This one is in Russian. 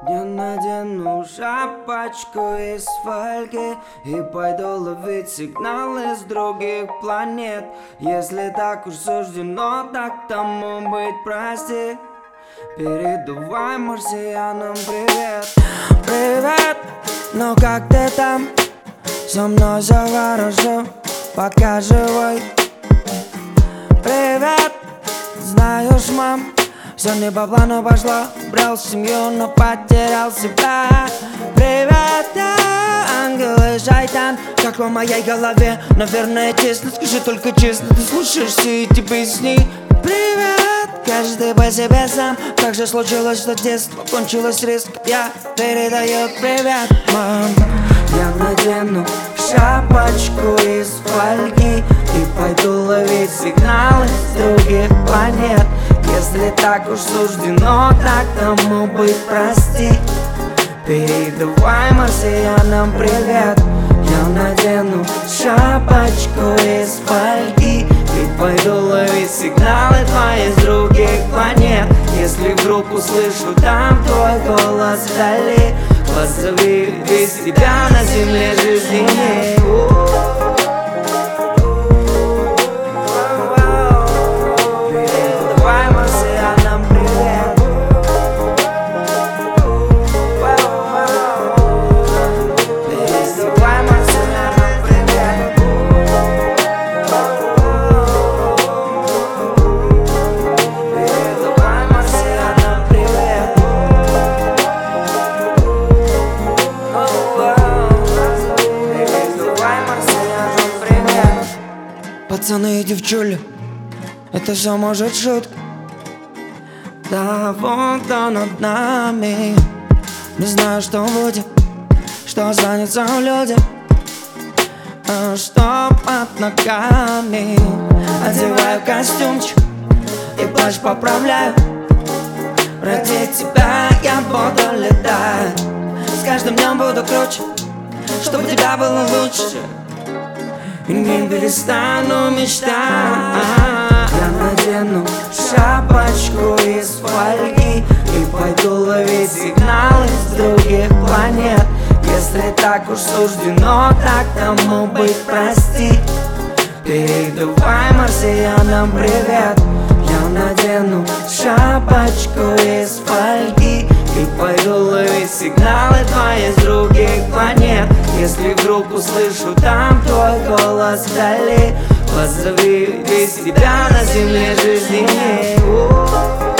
Я надену шапочку из фольги и пойду ловить сигналы с других планет. Если так уж суждено, так тому быть, прости. Передавай марсианам привет. Привет, ну как ты там? Со мной все хорошо, пока живой. Привет, знаешь, мам, все не по плану пошло. Брал семью, но потерял себя. Привет, я ангел и шайтан, как в моей голове, наверное, честно. Скажи только честно, ты слушаешь все эти песни? Привет, каждый по себе сам. Как же случилось, что детство кончилось резко? Я передаю привет, мам. Я надену шапочку из фольги и пойду ловить сигналы с других планет. Если так уж суждено, так тому быть, прости. Передавай марсианам привет. Я надену шапочку из фольги и пойду ловить сигналы твои с других планет. Если вдруг услышу там твой голос вдали, позови, без тебя на земле жизни нет. Передавай марсианам привет. Передавай марсианам привет. Передавай марсианам привет. Передавай марсианам привет. Пацаны и девчули, это все может шутка. Да вон кто над нами. Не знаю, что будет, что останется в людях, а что под ногами. Одеваю костюмчик и плащ поправляю. Ради тебя я буду летать. С каждым днем буду круче, чтобы тебя было лучше. И не перестану мечтать. Я надену шапочку из фольги и пойду ловить сигналы с других планет. Если так уж суждено, так тому быть, прости. Передавай марсианам привет. Я надену шапочку из фольги и пойду ловить сигналы твои с других планет. Если вдруг услышу там твой голос вдали, позови, без тебя на земле жизни нет.